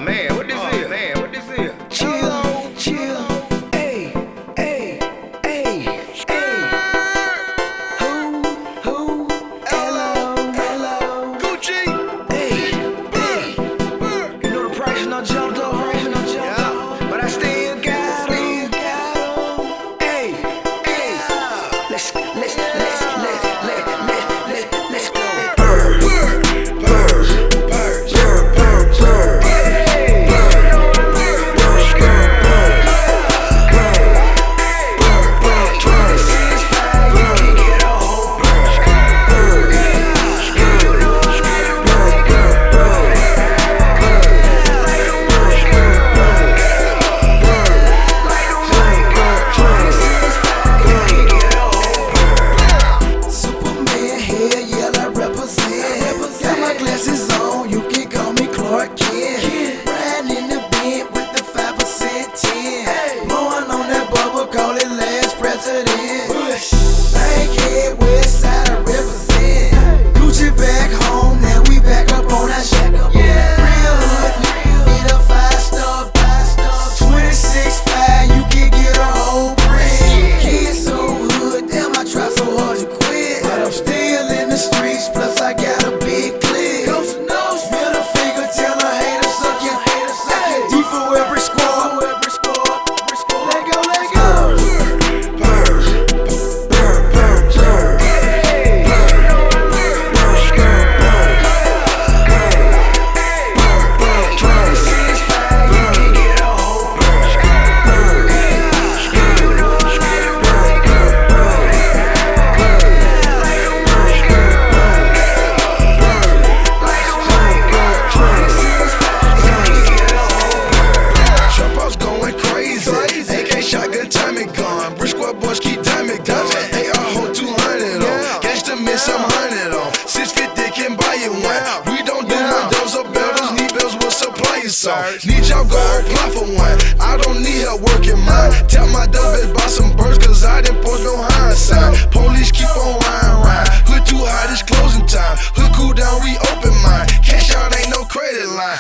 man, what this is? Man, what this is? Chill, chill, ayy, ayy, ayy, ayy. Who, hello, hello. Gucci, Ayy, ayy. You know the price not jumped up, but I still got 'em. Ayy, ayy. Let's go. Some hundred on 650 can buy you one. We don't do windows or buildings, need bills, we'll supply you some. Need y'all go apply for one. I don't need help working mine. Tell my dope bitch buy some birds, cause I didn't post no hiring sign. Police keep on lying. Hood too hot, it's closing time. Hood cool down, reopen mine. Cash out ain't no credit line.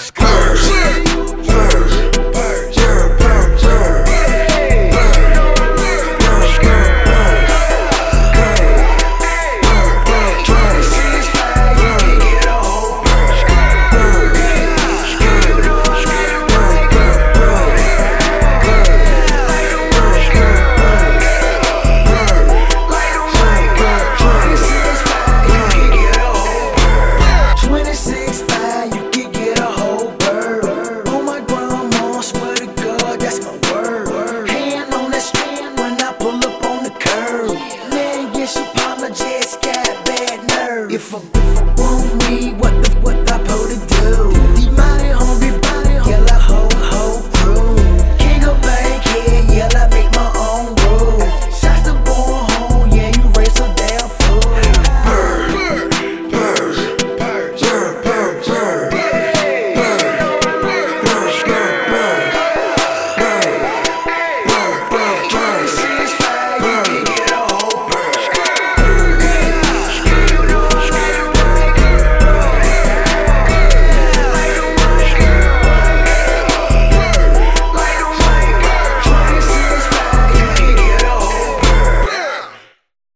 If I want me, what I supposed to do? These mighty hungry